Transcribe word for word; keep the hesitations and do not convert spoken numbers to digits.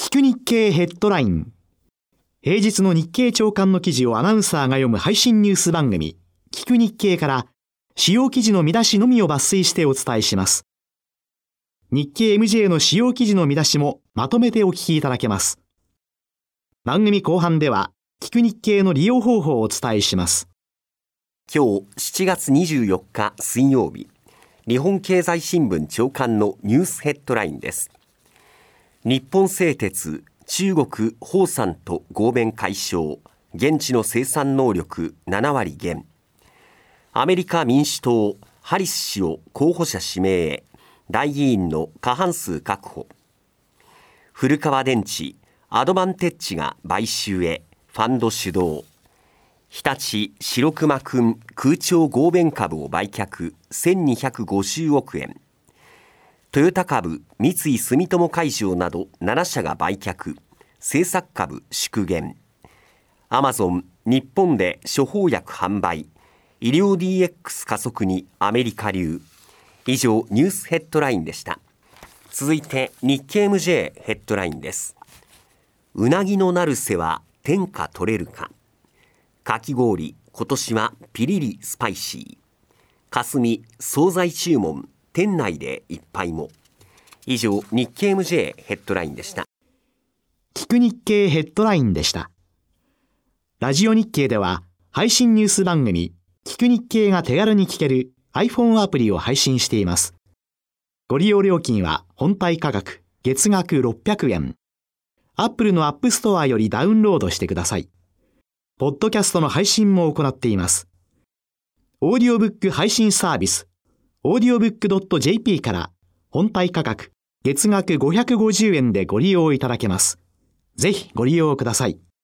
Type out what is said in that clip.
聞く日経ヘッドライン。平日の日経朝刊の記事をアナウンサーが読む配信ニュース番組、聞く日経から主要記事の見出しのみを抜粋してお伝えします。日経 エムジェー の主要記事の見出しもまとめてお聞きいただけます。番組後半では、聞く日経の利用方法をお伝えします。 今日しちがつにじゅうよっか水曜日、日本経済新聞朝刊のニュースヘッドラインです。日本製鉄、中国宝山と合弁解消、現地の生産能力ななわり減。アメリカ民主党、ハリス氏を候補者指名へ、大議員の過半数確保。古川電池、アドバンテッジが買収へ、ファンド主導。日立白熊くん空調合弁株を売却せんにひゃくごじゅうおくえん。トヨタ株三井住友海上などななしゃが売却、政策株縮減。アマゾン日本で処方薬販売、医療 ディーエックス 加速にアメリカ流。以上ニュースヘッドラインでした。続いて日経 エムジェー ヘッドラインです。うなぎの成瀬は天下取れるか。かき氷今年はピリリスパイシー。霞惣菜注文店内でいっぱいも。以上日経 エムジェー ヘッドラインでした。 聞く日経ヘッドラインでした。ラジオ日経では配信ニュース番組聞く日経が手軽に聞ける iPhone アプリを配信しています。ご利用料金は本体価格月額ろっぴゃくえん。Apple の App Store よりダウンロードしてください。ポッドキャストの配信も行っています。オーディオブック配信サービス、オーディオブックドットジェーピー から本体価格月額ごひゃくごじゅうえんでご利用いただけます。ぜひご利用ください。